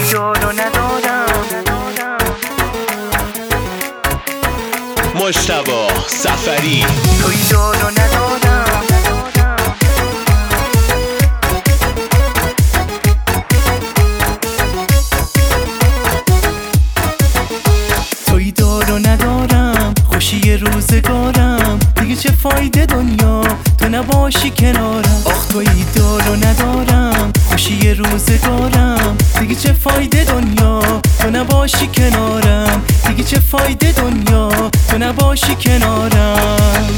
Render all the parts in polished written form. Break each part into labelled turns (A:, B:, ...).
A: دارو ندارم.
B: مجتبی سفری.
A: توی دارو ندارم. توی دارو ندارم، خوشی روزگارم، دیگه چه فایده دنیا تو نباشی کنارم. آخ توی دارو ندارم، خوشی روزگارم، دیگه چه فایده دنیا تو نباشی کنارم. دیگه چه فایده دنیا تو نباشی کنارم.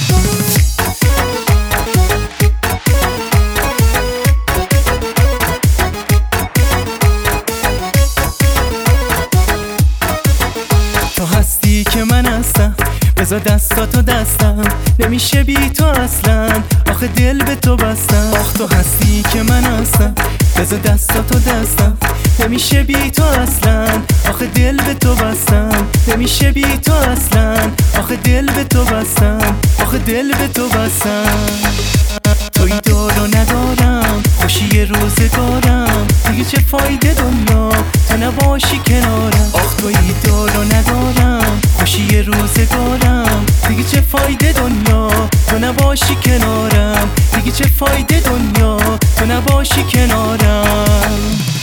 A: تو هستی که من هستم، بذار دستاتو دستم، نمیشه بی تو اصلا، آخه دل به تو بستم. آخ تو هستی که من هستم، بذار دستاتو دستم، نمیشه بی تو اصلا، آخه دل به تو بستم. نمیشه بی تو اصلا، آخه دل به تو بستم، آخه دل به تو بستم. توی دارو ندارم، خوشی روزگارم، دیگه چه فایده دنیا تو نباشی کنارم. آخ توی دارو ندارم، خوشی روزگارم، دیگه چه فایده دنیا تو نباشی کنارم. دیگه چه فایده دنیا تو نباشی کنارم.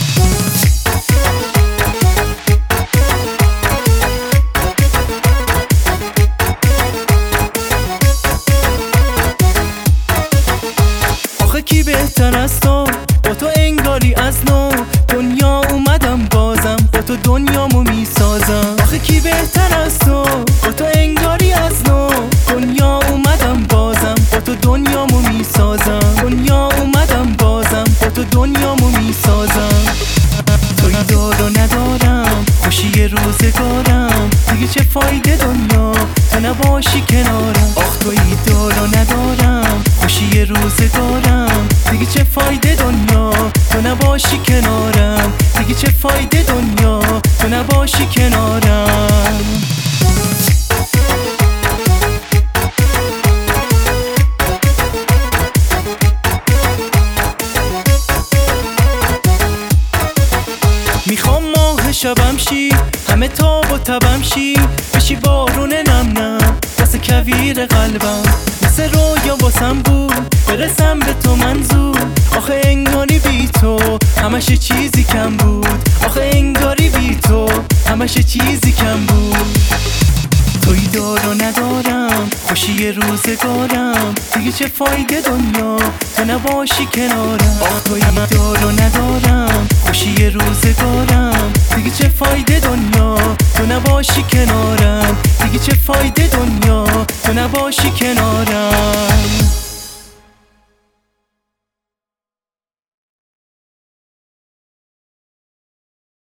A: کی بهتر از تو، با تو انگاری از نو دنیا اومدم، بازم با تو دنیامو میسازم. آخه کی بهتر از تو، با تو انگاری از نو دنیا اومدم، بازم با تو دنیامو میسازم. دنیا اومدم، بازم با تو دنیامو میسازم. توی دارو ندارم، خوشی روزگارم، دیگه چه فایده دنیا تو نباشی کنارم. آخ توی دارو ندارم، خوشی روزگارم، دیگه چه فایده دنیا تو نباشی کنارم. دیگه چه فایده دنیا تو نباشی کنارم. میخوام ماه شبم شی، همه تاب و تبم شی، بشی بارون نم نم واسه کویر قلبم. مثل رویا واسم بود، برسم به تو منظور، آخه انگاری بی تو همش چیزی کم بود. آخه انگاری بی تو همش چیزی کم بود. توی دارو ندارم، خوشی روزگارم، دیگه چه فایده دنیا تو نباشی کنارم. آخ توی دارو ندارم، خوشی روزگارم، دیگه چه فایده دنیا تو نباشی کنارم. دیگه چه فایده دنیا تو نباشی کنارم.